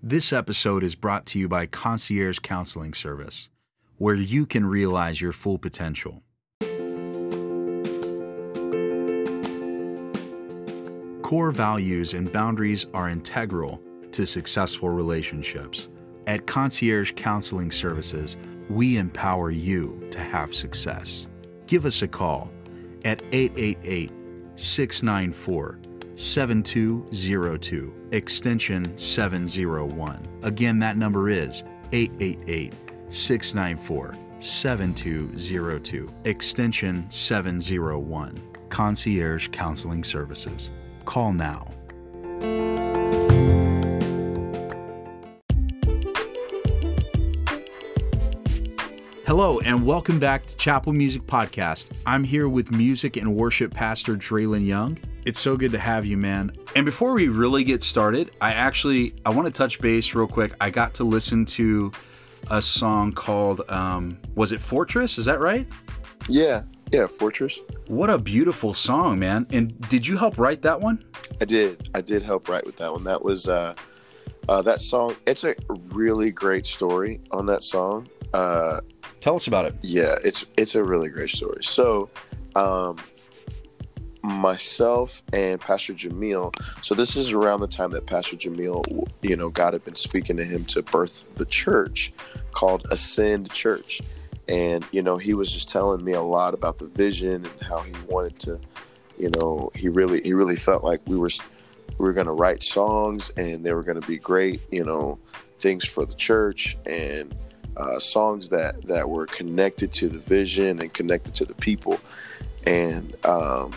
This episode is brought to you by Concierge Counseling Service, where you can realize your full potential. Core values and boundaries are integral to successful relationships. At Concierge Counseling Services, we empower you to have success. Give us a call at 888-694-7202, extension 701. Again, that number is 888-694-7202, extension 701. Concierge Counseling Services. Call now. Hello, and welcome back to Chapel Music Podcast. I'm here with music and worship pastor Draylen Young. It's so good to have you, man. And before we really get started, I want to touch base real quick. I got to listen to a song called, was it Fortress? Is that right? Yeah, Fortress. What a beautiful song, man. And did you help write that one? I did help write with that one. That was, that song, it's a really great story on that song. Tell us about it. Yeah, it's a really great story. So, myself and Pastor Jamil. So this is around the time that Pastor Jamil, God had been speaking to him to birth the church called Ascend Church, and he was just telling me a lot about the vision and how he wanted to, he really felt like we were going to write songs and they were going to be great, things for the church and. Songs that were connected to the vision and connected to the people. And, and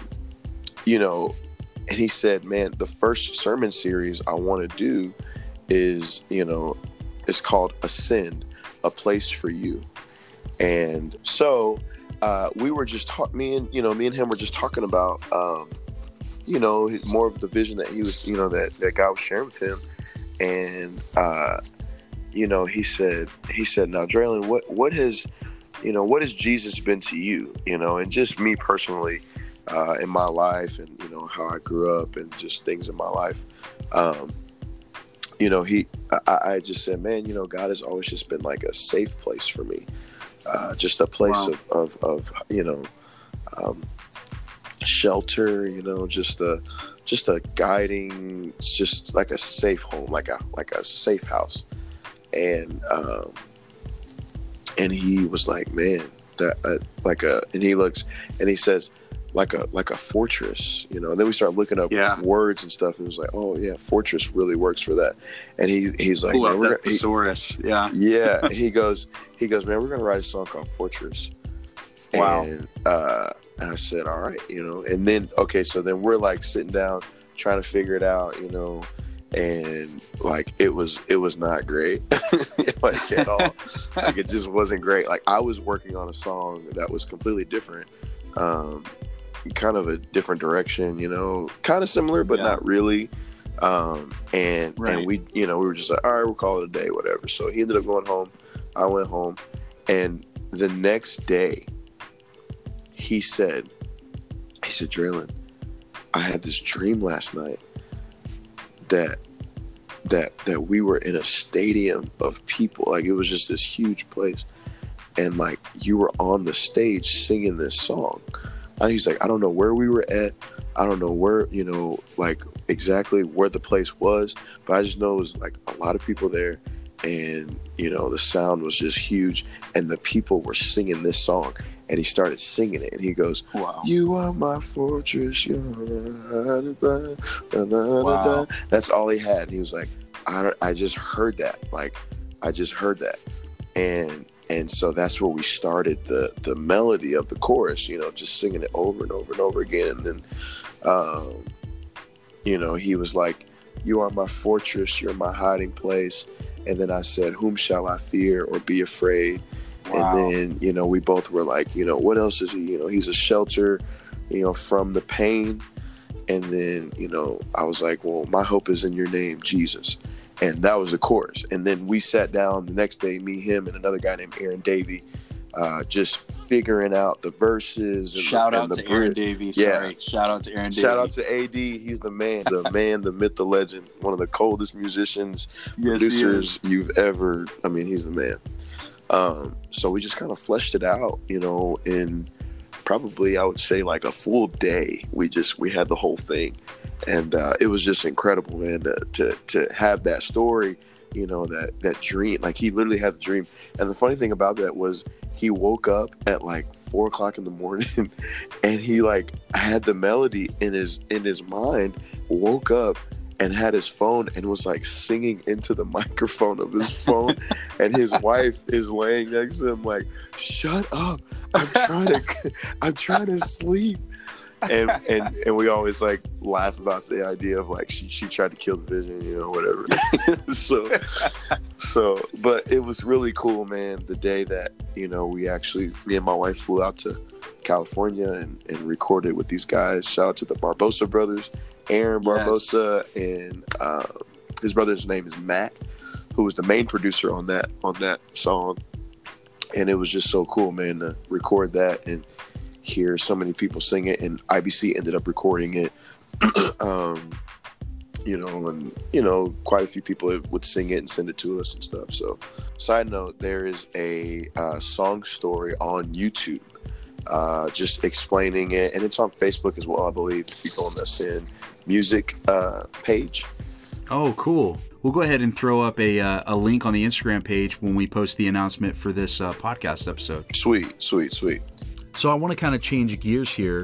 he said, man, the first sermon series I want to do is, it's called Ascend, a place for you. And so we were just me and him were just talking about, more of the vision that he was, that God was sharing with him. And, he said, now, Draylen, what has Jesus been to you, and just me personally, in my life and, how I grew up and just things in my life. I just said, man, God has always just been like a safe place for me. Just a place of shelter, just a guiding, just like a safe home, like a safe house. And he was like, man, that and he looks and he says like a fortress, and then we start looking up words and stuff, and it was like, oh yeah, fortress really works for that. And he's like, man, we're thesaurus. And he goes, man, we're gonna write a song called Fortress. Wow. And I said, all right, and then so then we're like sitting down trying to figure it out, and like it was not great like at all. Like it just wasn't great. Like I was working on a song that was completely different, kind of a different direction, kind of similar but not really, and we we were just like, all right, we'll call it a day, whatever. So he ended up going home, I went home, and the next day he said, Draylen, I had this dream last night that we were in a stadium of people. Like it was just this huge place, and like you were on the stage singing this song. And he's like, I don't know where we were at, I don't know where, like exactly where the place was, but I just know it was like a lot of people there, and the sound was just huge, and the people were singing this song. And he started singing it, and he goes, wow. You are my fortress. Wow. That's all he had. And he was like, I just heard that. Like, I just heard that. And so that's where we started the melody of the chorus, just singing it over and over and over again. And then, he was like, you are my fortress. You're my hiding place. And then I said, whom shall I fear or be afraid? Wow. And then, we both were like, what else is he? He's a shelter, from the pain. And then, I was like, well, my hope is in your name, Jesus. And that was the chorus. And then we sat down the next day, me, him, and another guy named Aaron Davey. just figuring out the verses. And Shout and out the to Aaron Davies. Sorry. Shout out to Aaron Davies. Shout out to AD. He's the man, the myth, the legend. One of the coldest musicians, producers you've ever. I mean, he's the man. So we just kind of fleshed it out, in probably, I would say, like a full day. We had the whole thing, and it was just incredible, man, to have that story, that dream. Like, he literally had the dream. And the funny thing about that was he woke up at like 4:00 in the morning and he like had the melody in his mind, woke up and had his phone and was like singing into the microphone of his phone. And his wife is laying next to him like, "Shut up. I'm trying to sleep." And we always like laugh about the idea of like she tried to kill the vision, whatever. so but it was really cool, man, the day that, me and my wife flew out to California and recorded with these guys. Shout out to the Barbosa brothers, Aaron Barbosa, and his brother's name is Matt, who was the main producer on that song. And it was just so cool, man, to record that and hear so many people sing it. And IBC ended up recording it, and quite a few people would sing it and send it to us and stuff. So, side note, there is a song story on YouTube, just explaining it, and it's on Facebook as well, I believe, if you go on the Sin Music page. Oh, cool. We'll go ahead and throw up a link on the Instagram page when we post the announcement for this podcast episode. Sweet. So I want to kind of change gears here.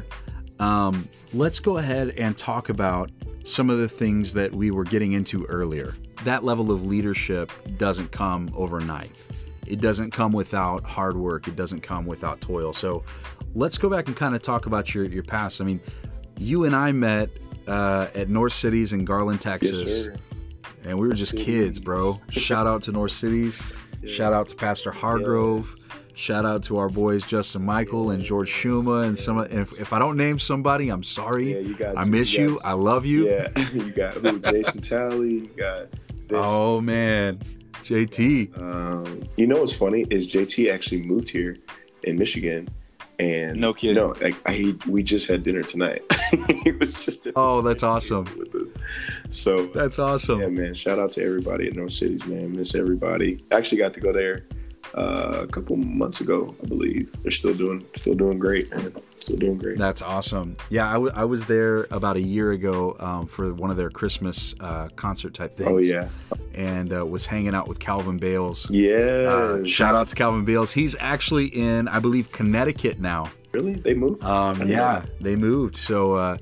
Let's go ahead and talk about some of the things that we were getting into earlier. That level of leadership doesn't come overnight. It doesn't come without hard work. It doesn't come without toil. So let's go back and kind of talk about your past. I mean, you and I met at North Cities in Garland, Texas. Yes, sir. And we were just kids, bro. Shout out to North Cities. Yes. Shout out to Pastor Hargrove. Yes. Shout out to our boys Justin Michael and George Schuma and some. And if I don't name somebody, I'm sorry. Yeah, I miss you. I love you. Yeah, you got Jason Talley. You got this. Oh man, JT. What's funny is JT actually moved here in Michigan, and no kidding. No, we just had dinner tonight. He was just. Oh, that's awesome. With us. So that's awesome. Yeah, man. Shout out to everybody at North Cities, man. Miss everybody. Actually got to go there a couple months ago, I believe. They're still doing great, man. Still doing great. That's awesome. Yeah, I was there about a year ago for one of their Christmas concert type things. Oh yeah. And was hanging out with Calvin Bales. Yeah. Shout out to Calvin Bales. He's actually in, I believe, Connecticut now. Really? They moved? Yeah, they moved. So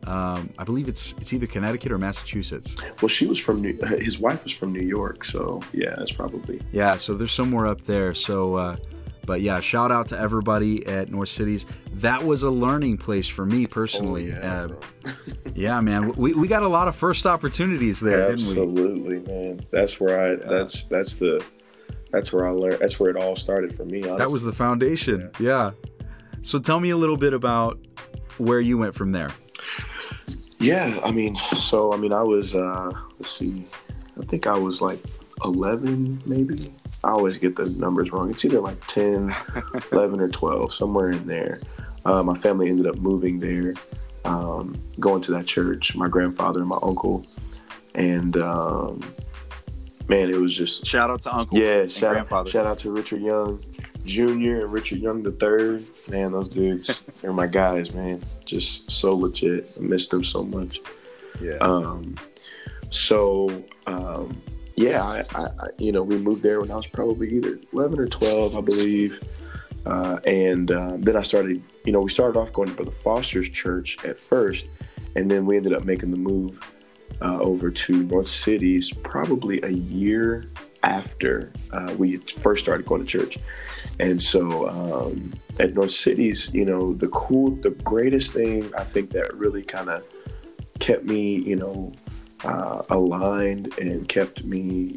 I believe it's either Connecticut or Massachusetts. Well, his wife was from New York, so yeah, that's probably. Yeah, so they're somewhere up there. So, but yeah, shout out to everybody at North Cities. That was a learning place for me personally. Oh, yeah, yeah, man, we got a lot of first opportunities there, Absolutely, didn't we? Man. That's where that's where I learned. That's where it all started for me. Honestly. That was the foundation. Yeah. So tell me a little bit about where you went from there. Yeah, I was, let's see, I think I was like 11, maybe. I always get the numbers wrong. It's either like 10, 11, or 12, somewhere in there. My family ended up moving there, going to that church, my grandfather and my uncle. And, man, it was just... Shout out to Uncle and grandfather. Shout out to Richard Young Jr. and Richard Young III. Man, those dudes, they're my guys, man. Just so legit. I missed them so much. Yeah. We moved there when I was probably either 11 or 12, I believe. And then I started, we started off going to Brother Foster's church at first, and then we ended up making the move over to North Cities probably a year after we first started going to church. And so at North Cities, the greatest thing I think that really kind of kept me, aligned and kept me,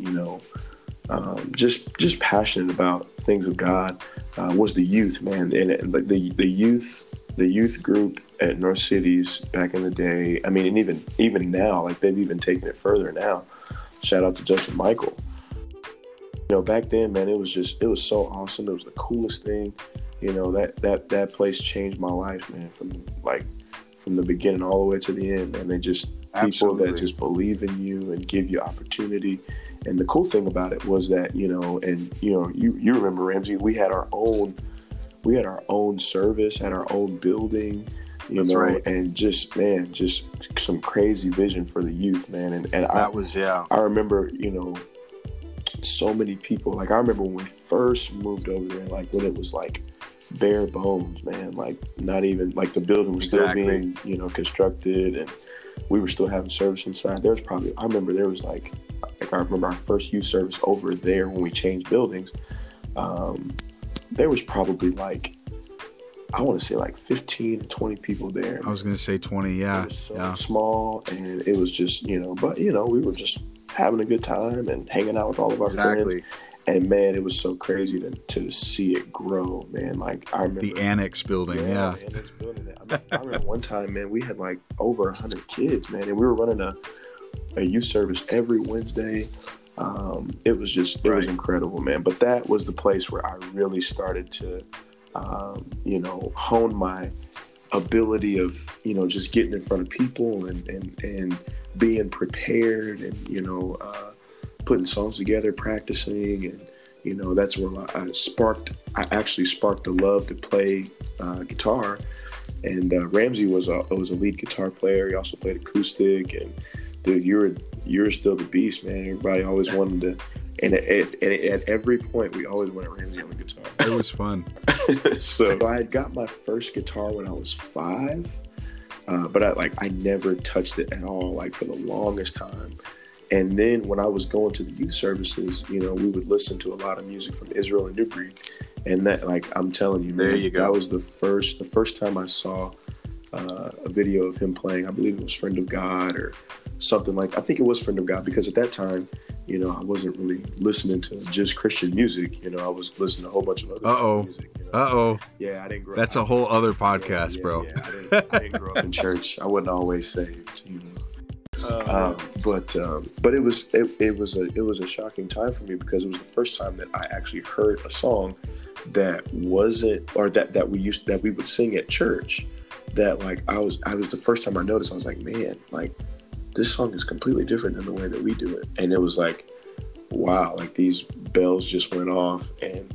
just passionate about things of God was the youth, man. And like the youth group at North Cities back in the day. I mean, and even now, like they've even taken it further now. Shout out to Justin Michael. back then, man, it was so awesome. It was the coolest thing. That place changed my life, man, from the beginning all the way to the end. And they just people that just believe in you and give you opportunity. And the cool thing about it was that, you remember, Ramsey, we had our own service at our own building, right. And just some crazy vision for the youth, man. And I remember, so many people. Like, I remember when we first moved over there, like when it was like bare bones, man, like not even like the building was still being, constructed, and we were still having service inside. I remember our first youth service over there when we changed buildings. There was probably I want to say 15 to 20 people there. I was going to say 20. Yeah. It was so small, and it was just, but we were just having a good time and hanging out with all of our friends. And man, it was so crazy to see it grow, man. Like, I remember the annex building. Yeah. The annex building. I remember one time, man, we had over 100 kids, man, and we were running a youth service every Wednesday. It was just, it was incredible, man. But that was the place where I really started to, hone my ability of, just getting in front of people and being prepared and, putting songs together, practicing. And, that's where I actually sparked the love to play guitar. And Ramsey was a lead guitar player. He also played acoustic. And dude, you're still the beast, man. Everybody always wanted to. And at every point, we always wanted Ramsey on the guitar. It was fun. So I had got my first guitar when I was 5, but I never touched it at all, for the longest time. And then when I was going to the youth services, we would listen to a lot of music from Israel and Newbury, and that, I'm telling you, man, that was the first time I saw a video of him playing. I believe it was "Friend of God" or something I think it was "Friend of God," because at that time, I wasn't really listening to just Christian music. I was listening to a whole bunch of other music. Yeah, I didn't grow up. That's a whole other podcast, bro. Yeah, I didn't grow up in church. I wasn't always saved, But it was a shocking time for me, because it was the first time that I actually heard a song that wasn't, or that we would sing at church. That I was the first time I noticed. I was like, man, this song is completely different than the way that we do it. And it was wow, these bells just went off. And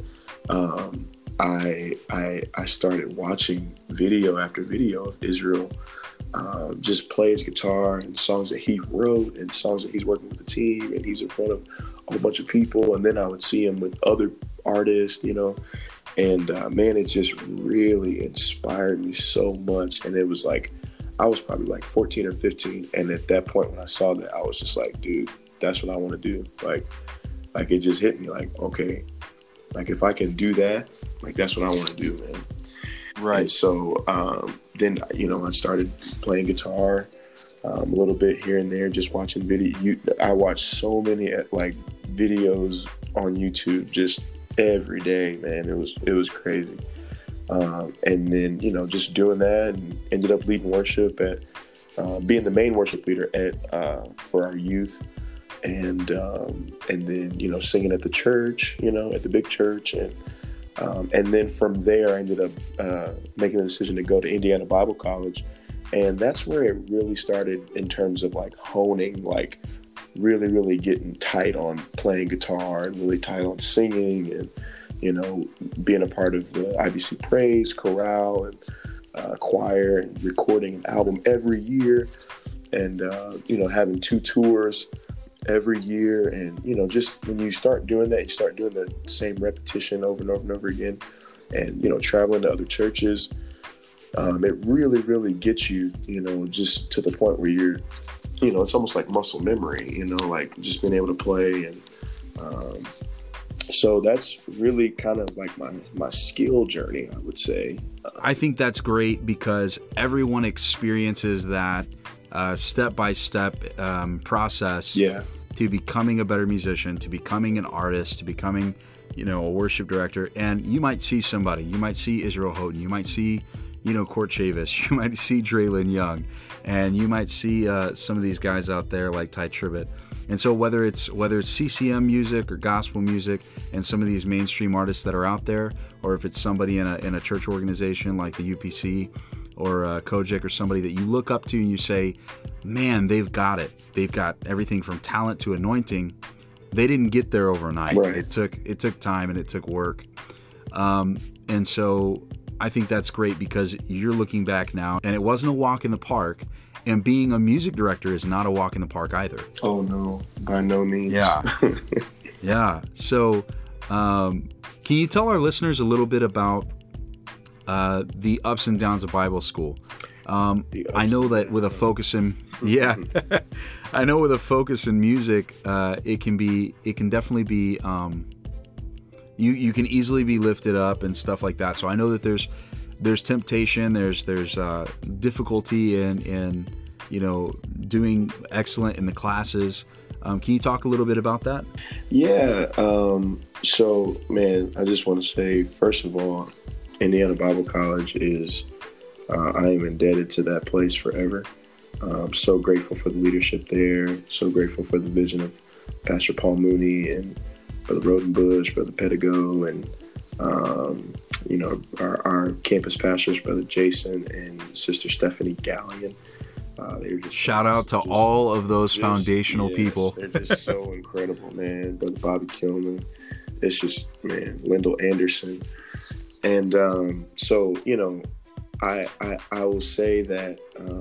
I started watching video after video of Israel just play his guitar, and songs that he wrote, and songs that he's working with the team, and he's in front of a whole bunch of people. And then I would see him with other artists, and man, it just really inspired me so much. And it was I was probably 14 or 15, and at that point when I saw that, I was just dude, that's what I want to do. It just hit me okay, if I can do that, that's what I want to do, man. Right. And so then, I started playing guitar a little bit here and there, just watching video. I watched so many videos on YouTube just every day, man. It was crazy. And then, just doing that, and ended up leading worship at being the main worship leader for our youth. And then, singing at the church, at the big church. And then from there, I ended up making the decision to go to Indiana Bible College. And that's where it really started in terms of honing, really, really getting tight on playing guitar, and really tight on singing, and, being a part of the IBC Praise, chorale, and choir, and recording an album every year. And, having 2 tours every year. And, just when you start doing that, you start doing the same repetition over and over and over again, and, traveling to other churches. It really, really gets you, just to the point where you're, it's almost like muscle memory, just being able to play. And so that's really kind of my skill journey, I would say. I think that's great, because everyone experiences that step-by-step process to becoming a better musician, to becoming an artist, to becoming, a worship director. And you might see somebody, you might see Israel Houghton, you might see, Court Chavis, you might see Draylen Young, and you might see some of these guys out there like Ty Tribbett. And so whether it's CCM music or gospel music and some of these mainstream artists that are out there, or if it's somebody in a church organization like the UPC or Kojic or somebody that you look up to and you say, man, they've got it. They've got everything from talent to anointing. They didn't get there overnight. Right. It took time and it took work. And so I think that's great because you're looking back now and it wasn't a walk in the park, and being a music director is not a walk in the park either. Oh no, by no means. Yeah. Yeah. So, can you tell our listeners a little bit about the ups and downs of Bible school? I know that with a focus in, I know with a focus in music, it can definitely be, you can easily be lifted up and stuff like that. So I know that there's temptation, there's difficulty in doing excellent in the classes. Can you talk a little bit about that? Yeah. So, man, I just want to say, first of all, Indiana Bible College is, I am indebted to that place forever. I'm so grateful for the leadership there. So grateful for the vision of Pastor Paul Mooney and Brother Rodenbush, Brother Pedigo, and our campus pastors, Brother Jason and Sister Stephanie Gallion. Shout out to all of those foundational people. They're just so incredible, man. Brother Bobby Kilman. It's just, man, Lyndall Anderson. And so, I will say that,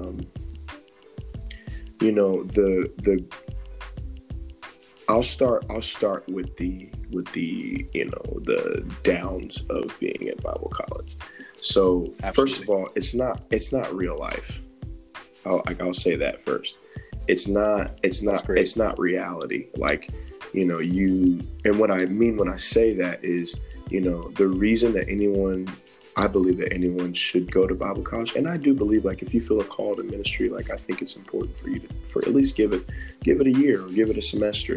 I'll start with the the downs of being at Bible college. So absolutely. First of all, it's not real life. I'll say that first. It's not reality. Like, and what I mean when I say that is, the reason that I believe that anyone should go to Bible college, and I do believe, like, if you feel a call to ministry, like, I think it's important for you to at least give it a year or give it a semester.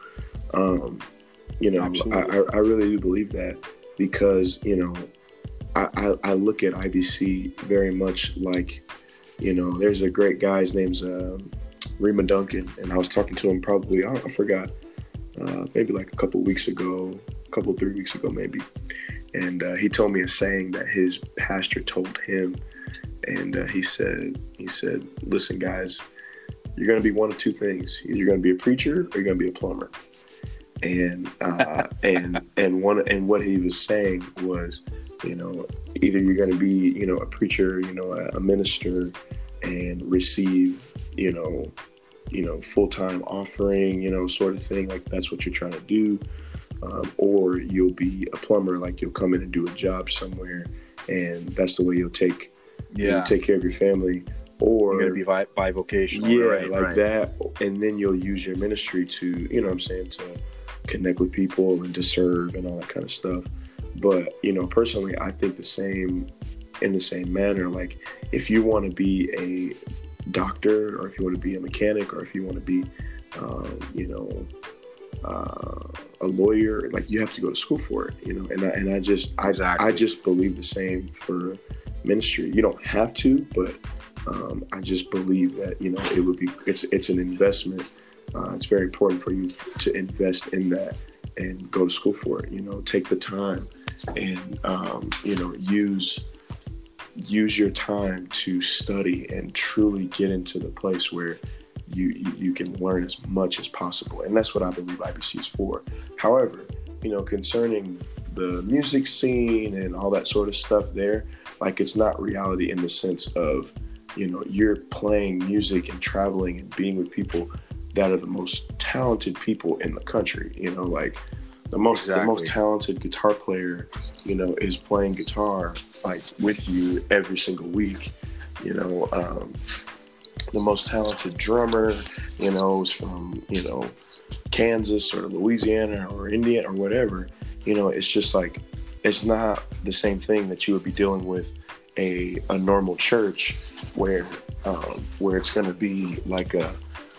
I really do believe that because I look at IBC very much like, there's a great guy, his name's Rima Duncan, and I was talking to him probably, I forgot, maybe like a couple 3 weeks ago maybe. And he told me a saying that his pastor told him. And he said, listen, guys, you're going to be one of two things. Either you're going to be a preacher or you're going to be a plumber. And what he was saying was, either you're going to be, a preacher, a minister and receive, full-time offering, sort of thing. Like that's what you're trying to do. Or you'll be a plumber, like you'll come in and do a job somewhere, and that's the way you'll take care of your family. Or you're gonna be bivocational, right. That, and then you'll use your ministry to, to connect with people and to serve and all that kind of stuff. But personally, I think in the same manner. Like if you want to be a doctor, or if you want to be a mechanic, or if you want to be, a lawyer, like you have to go to school for it, and I just believe the same for ministry. You don't have to, but I just believe that it would be it's an investment. It's very important for you to invest in that and go to school for it. Take the time and use your time to study and truly get into the place where you can learn as much as possible. And that's what I believe IBC is for. However, concerning the music scene and all that sort of stuff there, like it's not reality in the sense of, you're playing music and traveling and being with people that are the most talented people in the country, like the most talented guitar player, is playing guitar like with you every single week, the most talented drummer, is from, Kansas or Louisiana or Indiana or whatever. It's just like, it's not the same thing that you would be dealing with a normal church where it's going to be like a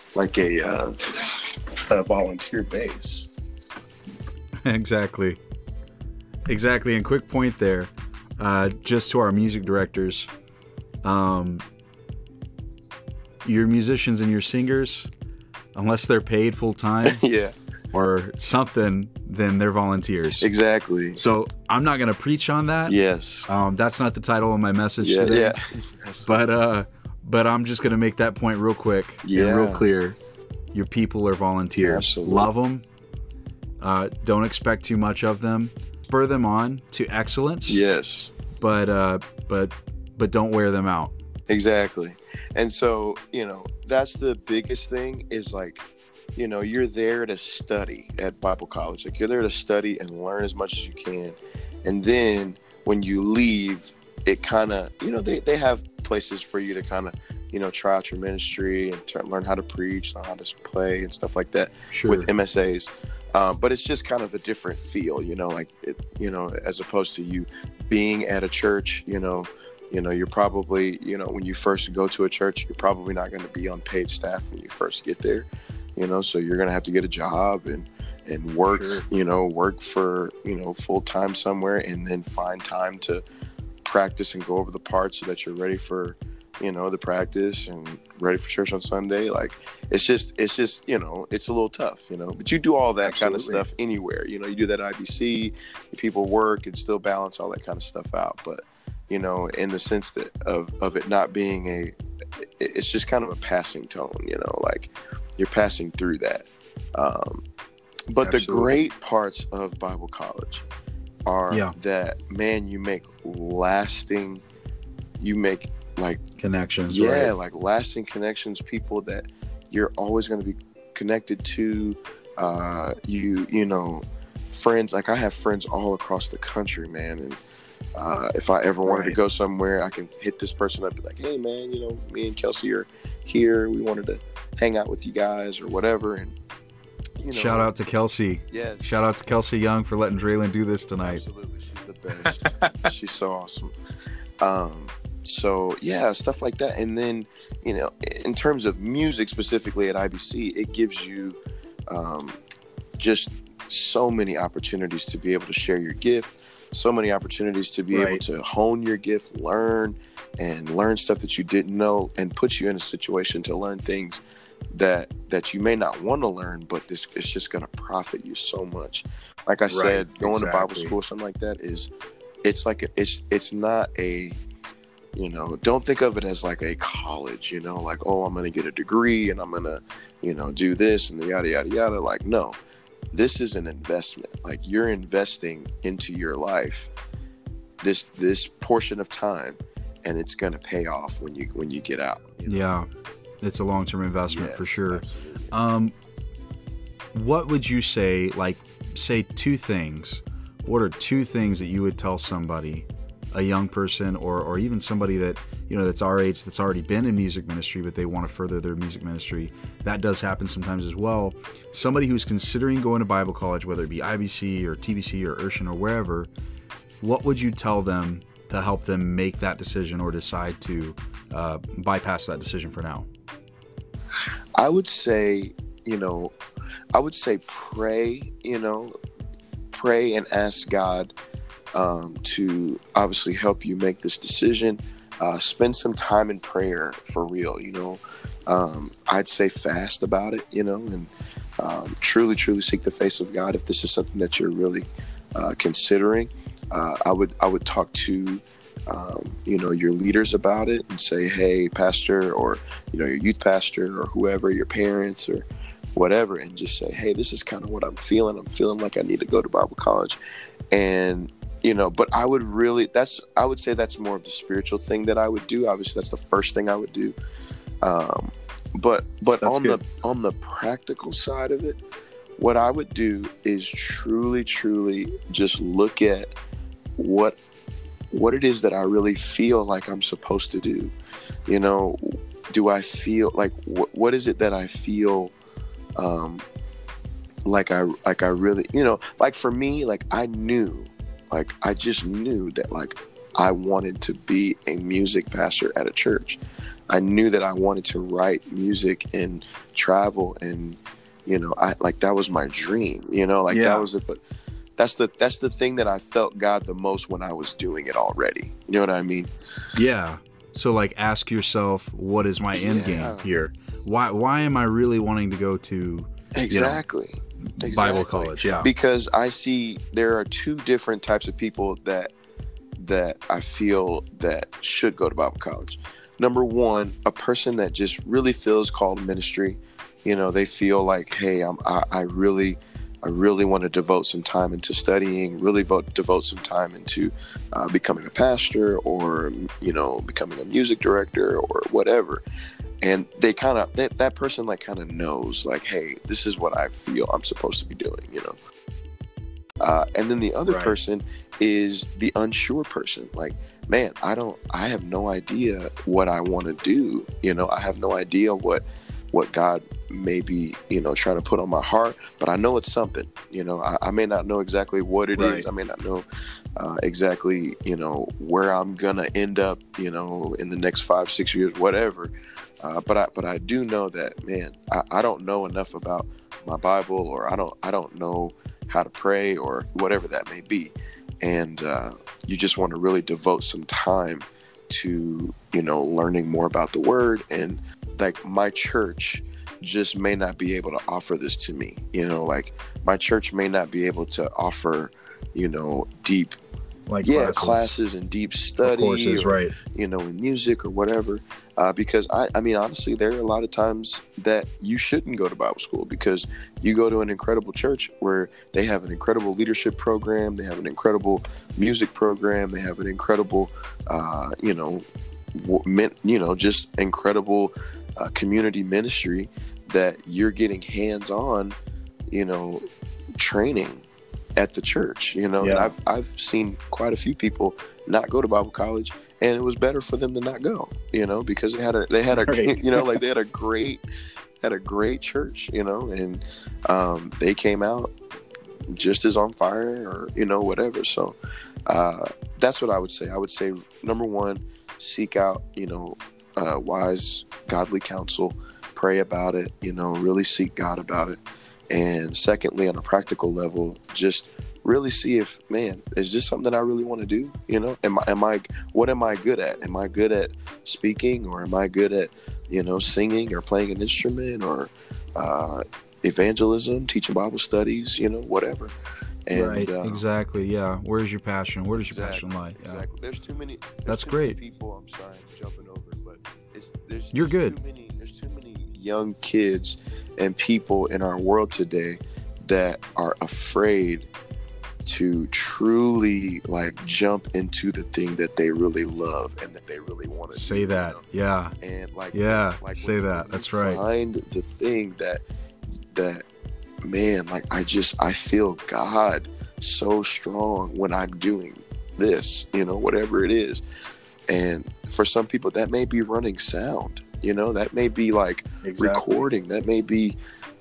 volunteer base. Exactly. And quick point there, just to our music directors, your musicians and your singers, unless they're paid full time Yeah, or something, then they're volunteers. exactly. So I'm not going to preach on that. Yes. That's not the title of my message Yeah, today. yeah. But I'm just going to make that point real quick and real clear. Your people are volunteers. Absolutely. Love them. Don't expect too much of them. Spur them on to excellence. Yes. But don't wear them out. Exactly. And so, that's the biggest thing is like, you're there to study at Bible college. Like, you're there to study and learn as much as you can. And then when you leave, it kind of, they have places for you to kind of, try out your ministry and learn how to preach, learn how to play and stuff like that. Sure. With MSAs. But it's just kind of a different feel, as opposed to you being at a church, you're probably, when you first go to a church, you're probably not going to be on paid staff when you first get there, so you're going to have to get a job and work, Sure. Work for, full time somewhere, and then find time to practice and go over the parts so that you're ready for, the practice and ready for church on Sunday. Like, it's just, it's a little tough, but you do all that Absolutely. kind of stuff anywhere, you do that at IBC, people work and still balance all that kind of stuff out. But, in the sense that of it not being it's just kind of a passing tone, like you're passing through that. But Absolutely. the great parts of Bible college are that, man, you make like Connections. right? Right? Like lasting connections, people that you're always going to be connected to, friends. Like, I have friends all across the country, man, and if I ever wanted to go somewhere, I can hit this person up and be like, hey man, me and Kelsey are here, we wanted to hang out with you guys or whatever. And shout out to Kelsey. Yeah, Shout out to Kelsey Young for letting Draylon do this tonight. absolutely, she's the best. She's so awesome. So yeah, stuff like that. And then, in terms of music specifically at IBC, it gives you just so many opportunities to be able to share your gift, so many opportunities to be able to hone your gift, learn stuff that you didn't know, and put you in a situation to learn things that you may not want to learn, but it's just going to profit you so much. Like I said, going to Bible school, something like that it's not a, don't think of it as like a college, like, oh, I'm going to get a degree and I'm going to, do this and the yada, yada, yada. Like, no, this is an investment. Like, you're investing into your life, this portion of time, and it's going to pay off when you get out. Yeah. It's a long-term investment for sure. Absolutely. What would you say, like, say two things? What are two things that you would tell somebody, a young person or even somebody that, that's our age, that's already been in music ministry, but they want to further their music ministry? That does happen sometimes as well. Somebody who's considering going to Bible college, whether it be IBC or TBC or Urshan or wherever, what would you tell them to help them make that decision or decide to bypass that decision for now? I would say, pray, pray and ask God to obviously help you make this decision. Spend some time in prayer for real, I'd say fast about it, and truly seek the face of God if this is something that you're really considering. I would talk to your leaders about it and say, hey, pastor, or your youth pastor or whoever, your parents or whatever, and just say, hey, this is kind of what I'm feeling like I need to go to Bible college. And but I would say that's more of the spiritual thing that I would do. Obviously that's the first thing I would do. But on the practical side of it, what I would do is truly just look at what it is that I really feel like I'm supposed to do. Do I feel like, what is it that I feel like I really, like for me, like I just knew that like I wanted to be a music pastor at a church. I knew that I wanted to write music and travel, and that was my dream, that was it. But that's the thing that I felt God the most when I was doing it already. You know what I mean? Yeah. So like, ask yourself, what is my end game here? Why am I really wanting to go to exactly Bible college? Yeah, because I see there are two different types of people that I feel that should go to Bible college. Number one, a person that just really feels called to ministry. You know, they feel like, hey, I really want to devote some time into studying, really devote some time into becoming a pastor, or, you know, becoming a music director or whatever. And they kind of, that person like kind of knows like, hey, this is what I feel I'm supposed to be doing, you know? And then the other person is the unsure person. Like, man, I have no idea what I want to do. You know, I have no idea what God may be, you know, trying to put on my heart, but I know it's something. You know, I may not know exactly what it is. I may not know exactly, you know, where I'm gonna end up, you know, in the next 5-6 years, whatever. But I do know that, man, I don't know enough about my Bible, or I don't know how to pray, or whatever that may be. And you just want to really devote some time to, you know, learning more about the Word. And like, my church just may not be able to offer this to me. You know, like, my church may not be able to offer, you know, deep, like, classes and deep study, courses, or, you know, in music or whatever. Because I mean, honestly, there are a lot of times that you shouldn't go to Bible school, because you go to an incredible church where they have an incredible leadership program, they have an incredible music program, they have an incredible, you know, just incredible community ministry, that you're getting hands-on, you know, training at the church, you know. And I've seen quite a few people not go to Bible college, and it was better for them to not go, you know, because they had a you know, like, they had a great church, you know, and they came out just as on fire, or, you know, whatever. So that's what I would say. I would say, number one, seek out, you know, wise, godly counsel, pray about it, you know, really seek God about it. And secondly, on a practical level, just really see if, man, is this something that I really want to do? You know, what am I good at? Am I good at speaking, or am I good at, you know, singing or playing an instrument, or evangelism, teaching Bible studies, you know, whatever. And, exactly. Yeah. Where's your passion? Where does your passion lie? Yeah. Exactly. There's too many. That's great. People, I'm sorry, I'm jumping over, but there's good. There's too many young kids and people in our world today that are afraid to truly, like, jump into the thing that they really love and that they really want to say. That, you know? Yeah. And like say that. That's right. Find the thing that man, like, I feel God so strong when I'm doing this, you know, whatever it is. And for some people, that may be running sound, you know, that may be like recording, that may be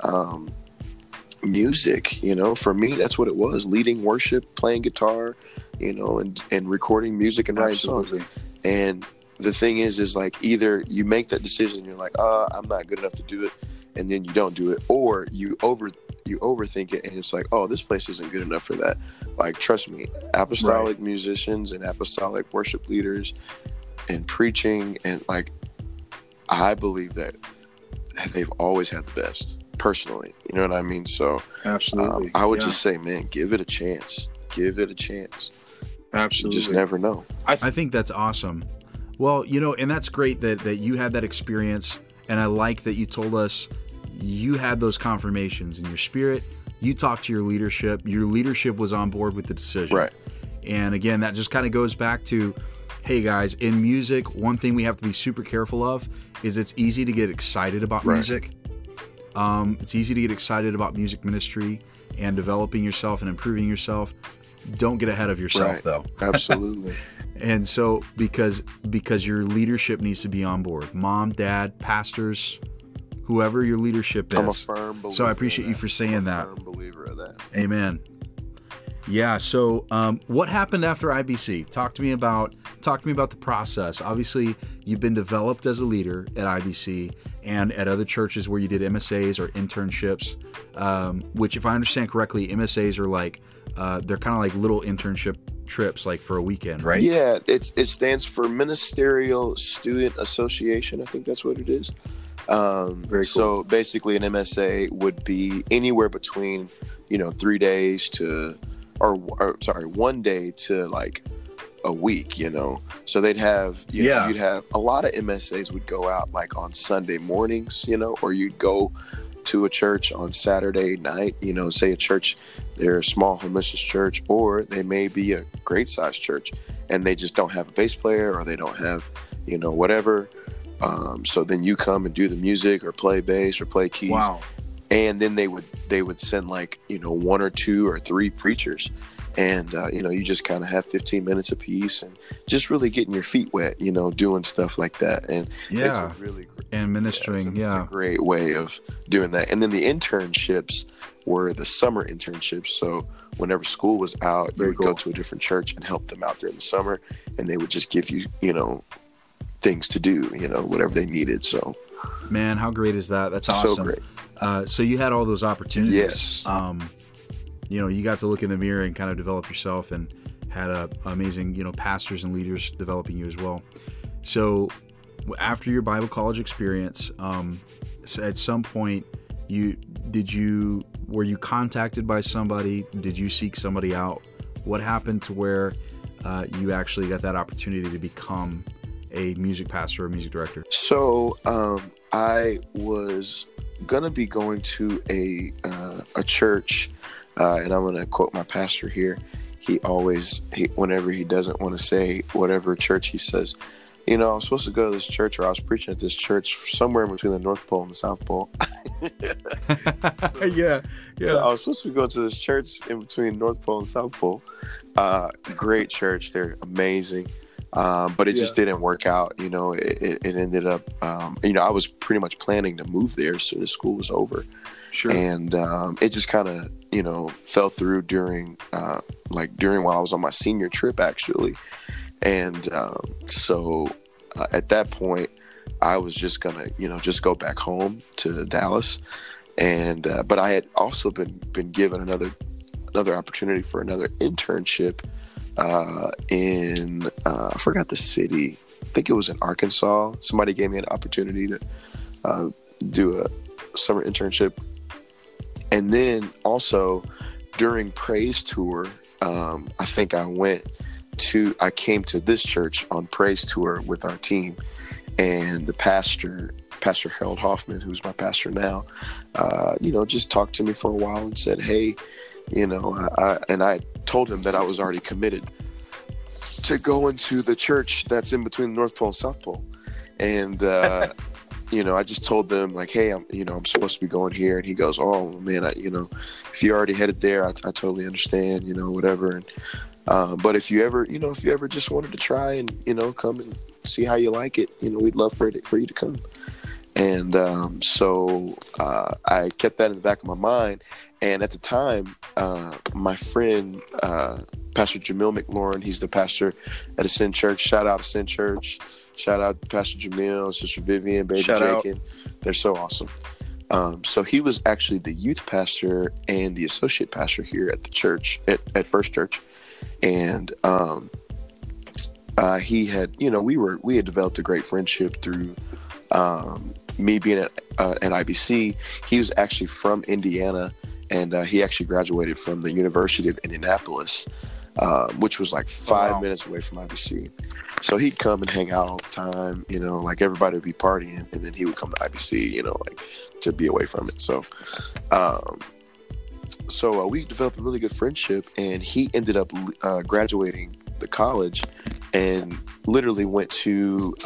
music, you know. For me, that's what it was: leading worship, playing guitar, you know, and recording music and writing songs. And the thing is like, either you make that decision, you're like, I'm not good enough to do it, and then you don't do it, or you overthink it, and it's like, oh, this place isn't good enough for that. Like, trust me, apostolic musicians and apostolic worship leaders and preaching, and like, I believe that they've always had the best, personally. You know what I mean? So absolutely, I would just say, man, give it a chance. Give it a chance. Absolutely. You just never know. I think that's awesome. Well, you know, and that's great that you had that experience, and I like that you told us you had those confirmations in your spirit. You talked to your leadership. Your leadership was on board with the decision. Right. And again, that just kind of goes back to, hey guys, in music, one thing we have to be super careful of is it's easy to get excited about music. It's easy to get excited about music ministry and developing yourself and improving yourself. Don't get ahead of yourself, though. Absolutely. And so because your leadership needs to be on board. Mom, dad, pastors, whoever your leadership is. I'm a firm believer. So I appreciate you for saying that. I'm a firm believer of that. Amen. Yeah. So, what happened after IBC? Talk to me about the process. Obviously, you've been developed as a leader at IBC and at other churches where you did MSAs or internships. Which, if I understand correctly, MSAs are like they're kind of like little internship trips, like for a weekend, right? Yeah. It stands for Ministerial Student Association. I think that's what it is. Very cool. So basically, an MSA would be anywhere between 3 days to, or sorry, 1 day to like a week. So they'd have you'd have a lot of MSAs would go out like on Sunday mornings, or you'd go to a church on Saturday night, say a church, they're a small homeless church, or they may be a great sized church and they just don't have a bass player, or they don't have, whatever. So then you come and do the music or play bass or play keys. Wow. And then they would send like, 1 or 2 or 3 preachers. And, you just kind of have 15 minutes apiece and just really getting your feet wet, doing stuff like that. And it's a really great, and ministering. It's a great way of doing that. And then the internships were the summer internships. So whenever school was out, you would go to a different church and help them out during the summer. And they would just give you, things to do, whatever they needed. So, man, how great is that? That's awesome. So great. So you had all those opportunities. Yes. You got to look in the mirror and kind of develop yourself, and had amazing, pastors and leaders developing you as well. So after your Bible college experience, at some point, were you contacted by somebody? Did you seek somebody out? What happened to where you actually got that opportunity to become a music pastor or music director? So I was gonna be going to a church, and I'm gonna quote my pastor here. Whenever he doesn't want to say whatever church, he says, I was supposed to go to this church, or I was preaching at this church somewhere in between the North Pole and the South Pole. Yeah. So I was supposed to go to this church in between North Pole and South Pole. Great church. They're amazing. But it just didn't work out. It ended up, I was pretty much planning to move there as soon as school was over. Sure. And it just kind of, fell through during while I was on my senior trip, actually. And so at that point, I was just gonna, just go back home to Dallas. And but I had also been given another opportunity for another internship in I forgot the city. I think it was in Arkansas. Somebody gave me an opportunity to do a summer internship. And then also during Praise Tour, I think I came to this church on Praise Tour with our team, and the Pastor Harold Hoffman, who's my pastor now, just talked to me for a while and said, hey, I told him that I was already committed to going to the church that's in between the North Pole and South Pole. And, I just told them like, hey, I'm supposed to be going here. And he goes, oh man, if you're already headed there, I totally understand, whatever. And, but if you ever just wanted to try and, come and see how you like it, we'd love for you to come. And, so, I kept that in the back of my mind. And at the time, my friend, Pastor Jamil McLaurin, he's the pastor at Ascend Church. Shout out Ascend Church. Shout out Pastor Jamil, Sister Vivian, Baby Jacob. They're so awesome. So he was actually the youth pastor and the associate pastor here at the church, at First Church. And he had, we had developed a great friendship through me being at IBC. He was actually from Indiana, and he actually graduated from the University of Indianapolis, which was like 5 minutes away from IBC. So he'd come and hang out all the time, like everybody would be partying, and then he would come to IBC, to be away from it. So, we developed a really good friendship, and he ended up graduating the college and literally went to,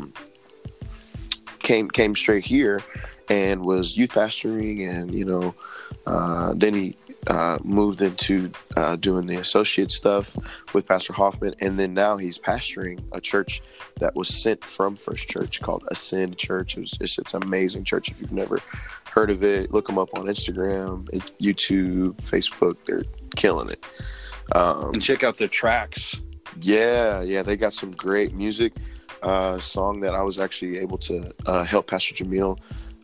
came straight here and was youth pastoring, and, then he moved into doing the associate stuff with Pastor Hoffman, and then now he's pastoring a church that was sent from First Church called Ascend Church. It's an amazing church. If you've never heard of it, look them up on Instagram, YouTube, Facebook. They're killing it. And check out their tracks. Yeah, they got some great music. Song that I was actually able to help Pastor Jamil.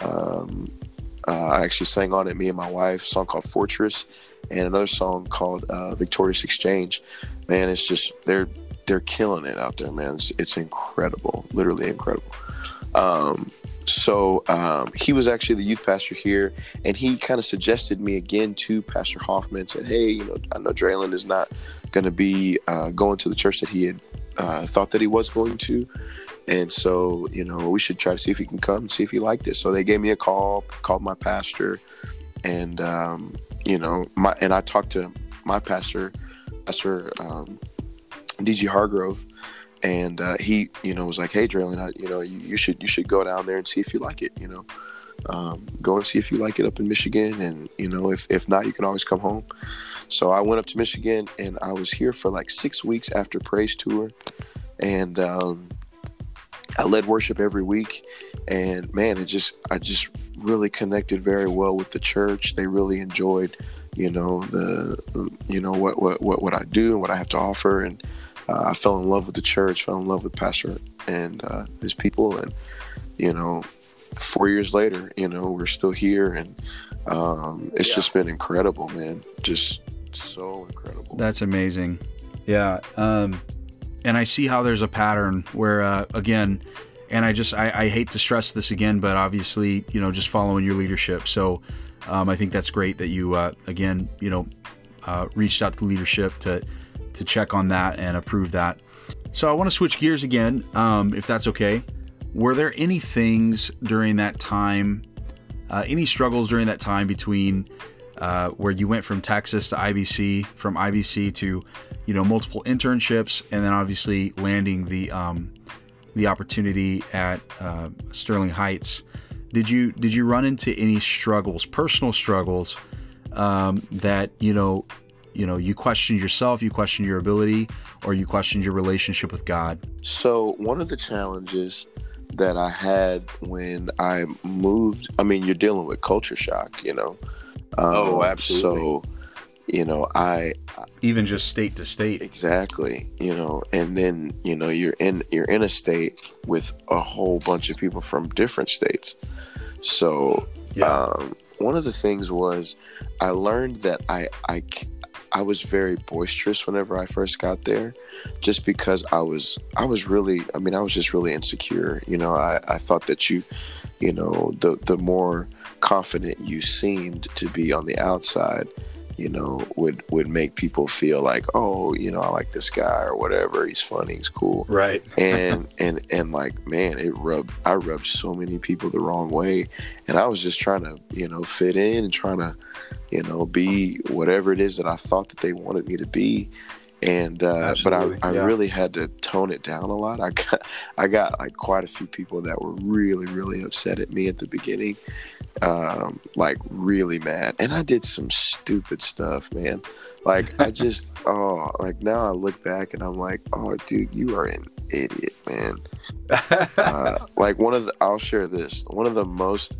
I actually sang on it, me and my wife, a song called Fortress, and another song called Victorious Exchange. Man, it's just, they're killing it out there, man. It's incredible, literally incredible. So he was actually the youth pastor here, and he kind of suggested me again to Pastor Hoffman. Said, "Hey, you know, I know Draylon is not going to be going to the church that he had thought that he was going to, and so, you know, we should try to see if he can come and see if he liked it." So they gave me a call, called my pastor, and you know, I talked to my pastor, DG Hargrove. And he, you know, was like, "Hey, Draylon, you know, you should go down there and see if you like it. You know, go and see if you like it up in Michigan. And, you know, if not, you can always come home." So I went up to Michigan, and I was here for like 6 weeks after Praise Tour, and I led worship every week. And man, I just really connected very well with the church. They really enjoyed, you know, what I do and what I have to offer. And I fell in love with the church, fell in love with Pastor and his people, and, you know, 4 years later, you know, we're still here, and it's just been incredible, man. Just so incredible. That's amazing. Yeah. And I see how there's a pattern where, again, and I hate to stress this again, but obviously, you know, just following your leadership. So I think that's great that you, again, you know, reached out to leadership to check on that and approve that. So I want to switch gears again, if that's okay. Were there any things during that time, any struggles during that time between where you went from Texas to IBC, from IBC to, you know, multiple internships, and then obviously landing the opportunity at Sterling Heights? Did you run into any struggles, personal struggles, that, you questioned yourself, you questioned your ability, or you questioned your relationship with God? So one of the challenges that I had when I moved, I mean, you're dealing with culture shock, you know? Oh, absolutely. So, you know, even just state to state. Exactly. You know, and then, you know, you're in a state with a whole bunch of people from different states. So, one of the things was I learned that I was very boisterous whenever I first got there, just because I was just really insecure. You know, I thought that you know, the more confident you seemed to be on the outside, you know, would make people feel like, oh, you know, I like this guy or whatever. He's funny, he's cool. Right. and like, man, I rubbed so many people the wrong way. And I was just trying to, you know, fit in and trying to, you know, be whatever it is that I thought that they wanted me to be. And but I really had to tone it down a lot. I got like quite a few people that were really, really upset at me at the beginning, like really mad. And I did some stupid stuff, man. Like I just like now I look back and I'm like, oh, dude, you are an idiot, man. Like I'll share this. One of the most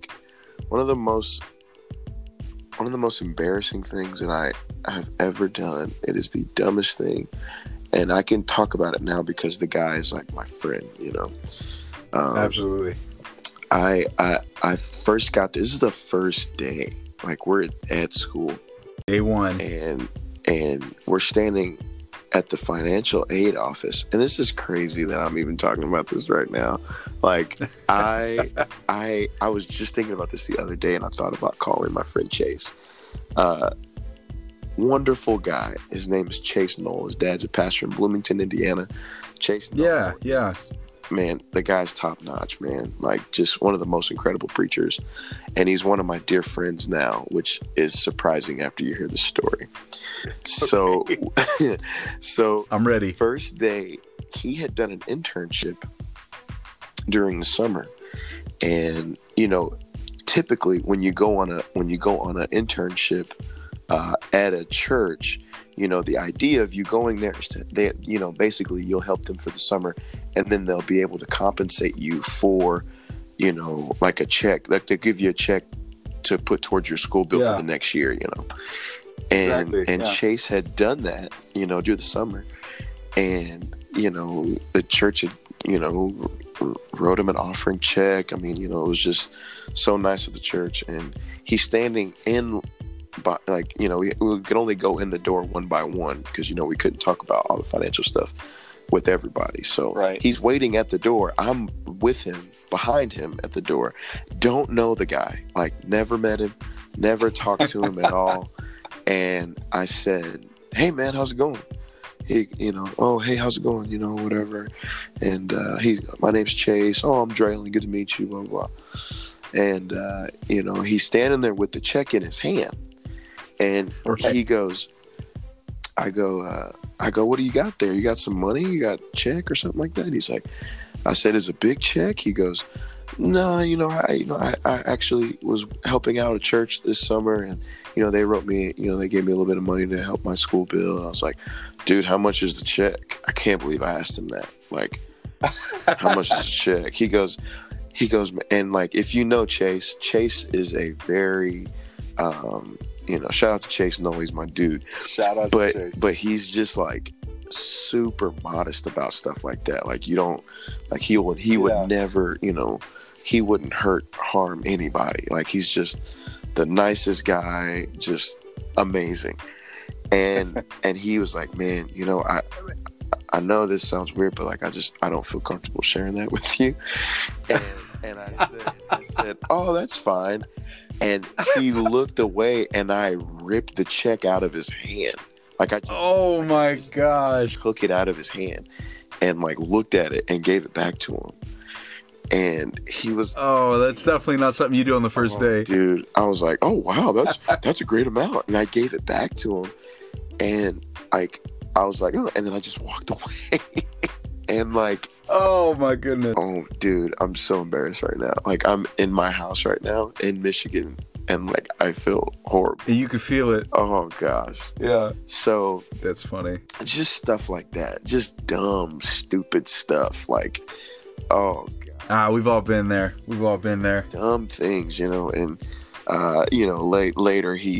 embarrassing things that I have ever done. It is the dumbest thing, and I can talk about it now because the guy is like my friend, you know. Absolutely. I first got this is the first day, like we're at school, day one, and we're standing at the financial aid office, and this is crazy that I'm even talking about this right now. Like I was just thinking about this the other day, and I thought about calling my friend Chase. Wonderful guy. His name is Chase Knoll. His dad's a pastor in Bloomington, Indiana. Chase Knoll. Yeah. Man, the guy's top notch, man. Like just one of the most incredible preachers. And he's one of my dear friends now, which is surprising after you hear the story. So, so I'm ready. First day, he had done an internship during the summer. And, you know, typically when you go on an internship at a church, you know, the idea of you going there is basically you'll help them for the summer, and then they'll be able to compensate you for, you know, like a check, like they'll give you a check to put towards your school bill for the next year, you know. And Chase had done that, you know, during the summer, and, you know, the church had, you know, wrote him an offering check. I mean, you know, it was just so nice of the church. And he's standing in, but like, you know, we could only go in the door one by one because, you know, we couldn't talk about all the financial stuff. with everybody. So Right. he's waiting at the door. I'm with him, behind him at the door. Don't know the guy, like never met him, never talked to him at all. And I said, "Hey man, how's it going?" He, "Oh, hey, how's it going? Whatever." And my name's Chase. "Oh, I'm Draylon. Good to meet you, blah, blah, blah." And, he's standing there with the check in his hand. And he goes, I go, "What do you got there? You got some money? You got a check or something like that?" He's like, I said, "Is it a big check?" He goes, "No, I actually was helping out a church this summer, and they wrote me, they gave me a little bit of money to help my school bill." And I was like, "Dude, how much is the check?" I can't believe I asked him that. Like, how much is the check? He goes, and like, if you know Chase is a very, shout out to Chase. No, he's my dude. Shout out to Chase. But he's just like super modest about stuff like that. Like, you don't, like, he would never, he wouldn't harm anybody. Like, he's just the nicest guy, just amazing. And he was like, "Man, I know this sounds weird, but like, I don't feel comfortable sharing that with you." And I said, "Oh, that's fine." And he looked away, and I ripped the check out of his hand. Like, oh my gosh, took it out of his hand and like looked at it and gave it back to him. And he was, "Oh, that's definitely not something you do on the first day." Dude, I was like, "Oh wow, that's a great amount." And I gave it back to him, and like, I was like, "Oh," and then I just walked away. And like, oh my goodness. Oh dude, I'm so embarrassed right now. Like, I'm in my house right now in Michigan, and like, I feel horrible. And you could feel it. Oh gosh. Yeah. So that's funny. Just stuff like that. Just dumb, stupid stuff. Like, oh god. We've all been there. Dumb things, and later he,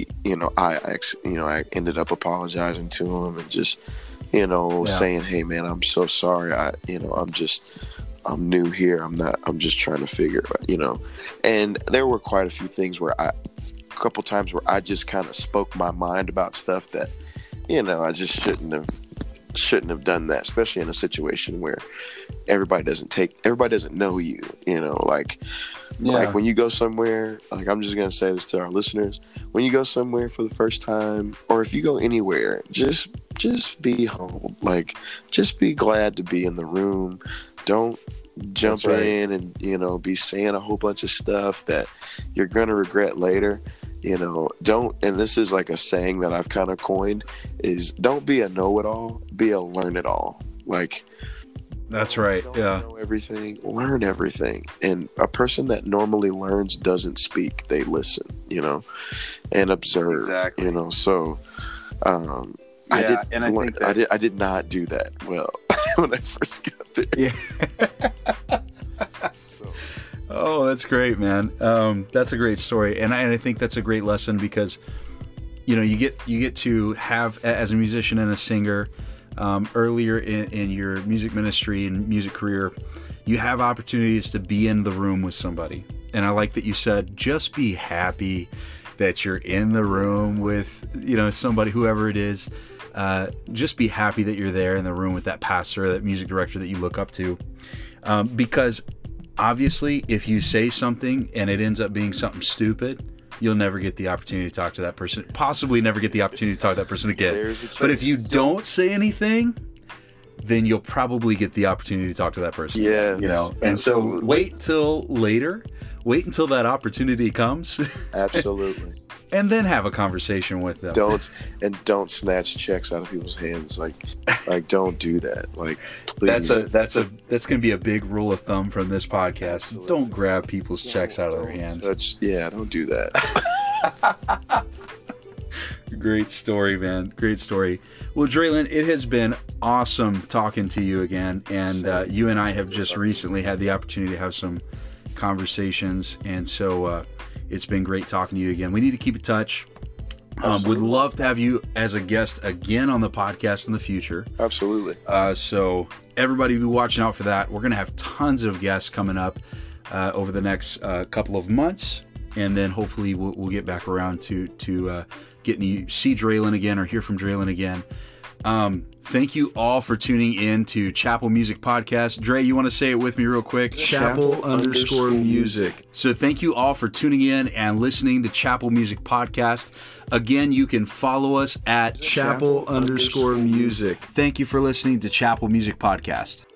I ended up apologizing to him and just, saying, "Hey man, I'm so sorry. I'm new here. I'm just trying to figure it out," And there were quite a few things a couple times where I just kind of spoke my mind about stuff that, I just shouldn't have done that, especially in a situation where everybody doesn't know you, like when you go somewhere, like, I'm just going to say this to our listeners, when you go somewhere for the first time, or if you go anywhere, just be humble. Like, just be glad to be in the room. Don't jump in and, be saying a whole bunch of stuff that you're going to regret later. Don't, and this is like a saying that I've kind of coined, is don't be a know-it-all, be a learn-it-all. Like, that's right. Don't yeah. know everything, learn everything. And a person that normally learns doesn't speak, they listen, and observe. Exactly. So I did not do that well when I first got there. Yeah. Oh, that's great, man. That's a great story, and I think that's a great lesson because, you get to have, as a musician and a singer, earlier in your music ministry and music career, you have opportunities to be in the room with somebody. And I like that you said, just be happy that you're in the room with, somebody, whoever it is. Just be happy that you're there in the room with that pastor, that music director that you look up to, because obviously, if you say something and it ends up being something stupid, you'll never get the opportunity to talk to that person. Possibly never get the opportunity to talk to that person again. But if you don't say anything, then you'll probably get the opportunity to talk to that person. Yeah. And so wait till later. Wait until that opportunity comes. Absolutely. And then have a conversation with them. Don't snatch checks out of people's hands. Like don't do that. Like, please. That's going to be a big rule of thumb from this podcast. Absolutely. Don't grab people's checks out of their hands. Don't do that. Great story, man. Great story. Well, Draylon, it has been awesome talking to you again, and you and I have just recently had the opportunity to have some conversations, and so it's been great talking to you again. We need to keep in touch. Would love to have you as a guest again on the podcast in the future. Absolutely. So everybody be watching out for that. We're going to have tons of guests coming up over the next couple of months, and then hopefully we'll get back around to getting you see Draylon again or hear from Draylon again. Thank you all for tuning in to Chapel Music Podcast. Dre, you want to say it with me real quick? Chapel_music. So thank you all for tuning in and listening to Chapel Music Podcast. Again, you can follow us at Chapel_music. Thank you for listening to Chapel Music Podcast.